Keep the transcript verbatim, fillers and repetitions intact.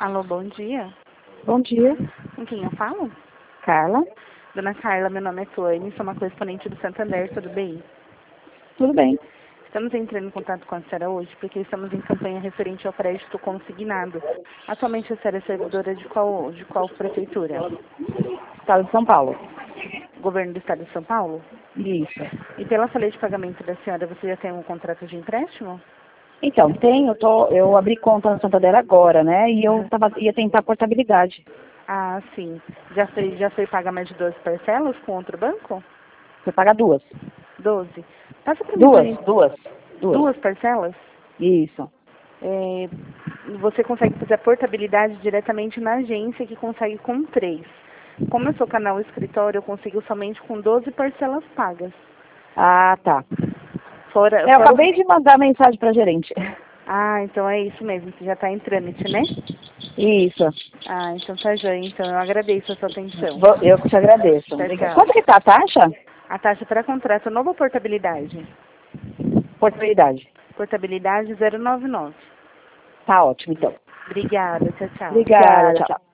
Alô, bom dia. Bom dia, Com quem eu falo? Carla. Dona Carla, meu nome é Tuane, sou uma correspondente do Santander, tudo bem? Tudo bem? Estamos entrando em contato com a senhora hoje porque estamos em campanha referente ao crédito consignado. Atualmente a senhora é servidora de qual, de qual prefeitura? Estado de São Paulo. Governo do Estado de São Paulo? Isso. E pela folha de pagamento da senhora, você já tem um contrato de empréstimo? Então, tem, eu, tô, eu abri conta no Santander agora, né? E eu tava, ia tentar portabilidade. Ah, sim. Já foi, já foi paga mais de doze parcelas com outro banco? Você paga duas. doze. Passa para mim, por Duas, gentileza. duas, duas. Duas parcelas? Isso. É, você consegue fazer a portabilidade diretamente na agência, que consegue com três. Como eu sou canal escritório, eu consigo somente com doze parcelas pagas. Ah, tá. Fora, Eu fora acabei de mandar mensagem para gerente. Ah, então é isso mesmo, que já está em trâmite, né? Isso. Ah, então tá joia. Então eu agradeço a sua atenção. Vou- Eu que te agradeço. Tchau, tchau. Quanto que tá a taxa? A taxa para contrato nova portabilidade. Portabilidade. Portabilidade zero nove nove. Tá ótimo, então. Obrigada, tchau, tchau. Obrigada, tchau.